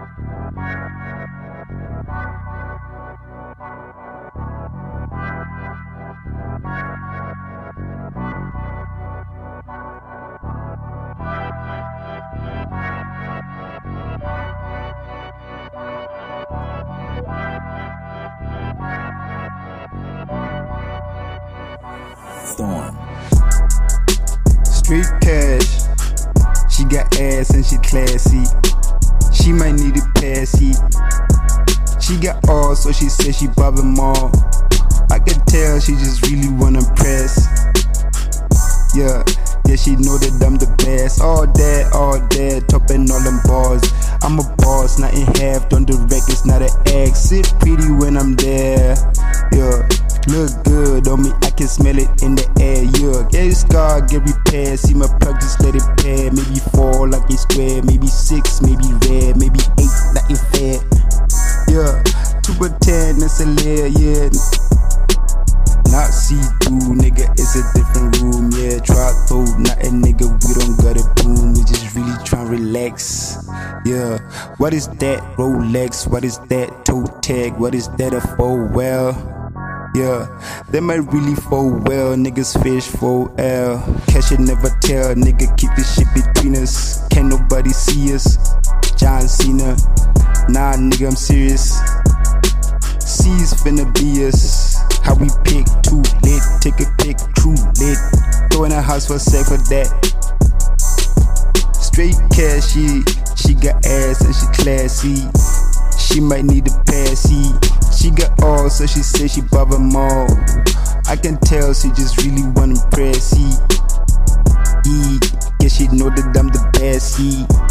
Thorn. Street cash, she got ass and she classy. She might need a passy. She got all, so she said she bob them all. I can tell she just really wanna impress. Yeah, she know that I'm the best. All that, topping all them bars. I'm a boss, not in half, done the records, not an act. Sit pretty when I'm there. Yeah, look good on me, I can smell it in the air. Yeah, get scar, get repaired. See my plug, just let it pair. Maybe 4 like a square, maybe 6, maybe red, maybe 8, not in fair. Yeah, 2 per 10, that's a layer, yeah. Not see-through, nigga, it's a different room, yeah. Try through, not a nigga, we don't got a boom. We just really tryna relax, yeah. What is that Rolex? What is that toe tag? What is that a full well? Yeah, they might really fold well. Niggas fish for L. Cash it never tell, nigga, keep this shit between us. Can't nobody see us. John Cena, nah, nigga, I'm serious. C's finna be us. How we pick, too lit, take a pic, true lit. Throw in a house for a sec for that. Straight cash, she got ass and she classy. She might need a passy. She got all, so she say she bob them all. I can tell she just really wanna impress. Yeah, she know that I'm the best.